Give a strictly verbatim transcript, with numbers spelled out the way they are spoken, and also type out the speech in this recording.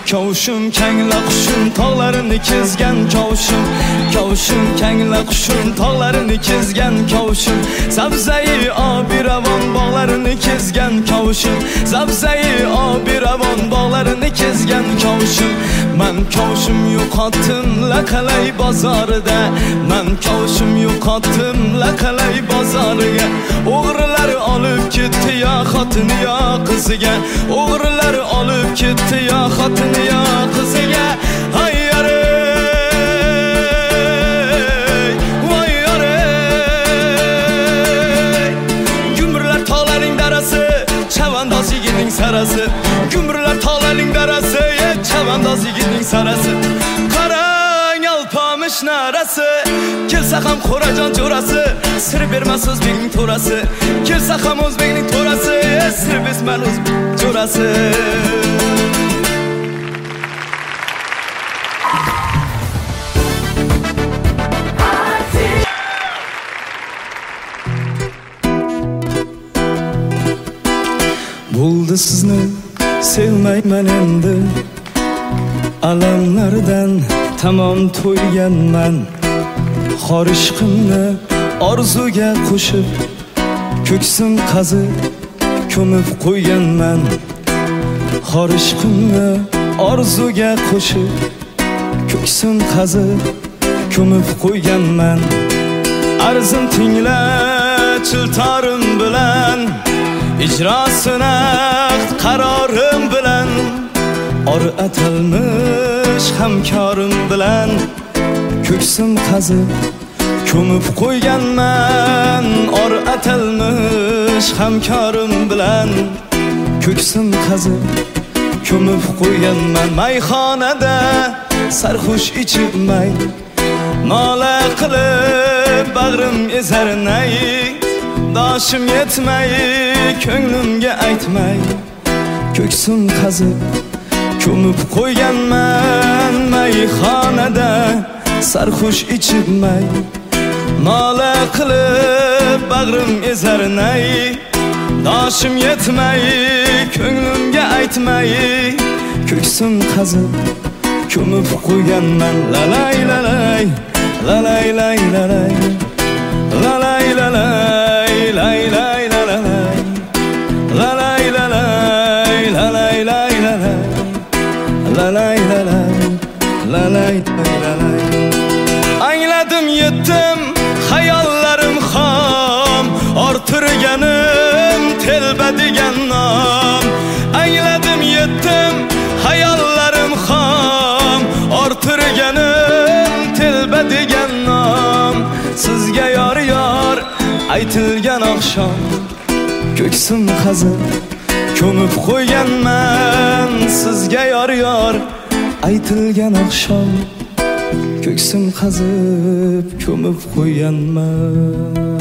Kavuşum kengla qushim tog'larini kezgan kavuşum Kavuşum kengla qushim tog'larini kezgan kavuşum Sabzai obi ravon bog'larini kezgan kavuşum Sabzai obi ravon bog'larini kezgan kavuşum Men kavuşum yo'qotdim laqalay bozorida Men kavuşum yo'qotdim laqalay bozoriga O'g'rilar olib ketdi ya xotini ya qiziga O'g'rilar olib ketdi ya xotini ya qiziga Hayyare Chavandoz yigitning sarasi Gumrlar tog'larning darasi Chavandoz yigitning sarasi Qarang alpomish narasi Kelsa ham Xo'rajon jo'rasi Sir bermas o'zbekning to'rasi Kelsa ham o'zbekning to'rasi Sir bermas o'zbekning jo'rasi Bo'ldi sizni sevmayman endi Alamlardan tamom to'yganman Xor ishqimni orzuga qo'shib Ko'ksim qazib ko'mib qo'yganman Xor ishqimni orzuga qo'shib Ko'ksim qazib ko'mib qo'yganman Arzim tingla chiltorim bilan ijrosini qarorim bilan or atalmish hamkorim bilan ko'ksim qazib ko'mib qo'yganman or atalmish hamkorim bilan ko'ksim qazib ko'mib qo'yganman mayxonada sarxush ichib may nola qilib bag'rim ezar nay Doshim yetmay, ko'nglimga aytmay Ko'ksim qazib, ko'mib qo'yganman mayxonada sarxush ichib may Nola qilib bag'rim ezar nay Doshim yetmay, ko'nglimga aytmay Ko'ksim qazib, ko'mib qo'yganman Lalay lalay, lalay lay lalay Lalay lalay lay lay la la lay la lay la lay la lay lay la lay la lay la lay la lay la lay Angladim yetdim hayollarim xom ortirganim telba degan nom Angladim yetdim hayollarim xom ortirganim telba degan nom Sizga yor yor aytilgan oqshom ko'ksim qazib ko'mib qo'yganman Sizga yor yor aytilgan oqshom ko'ksim qazib ko'mib qo'yganman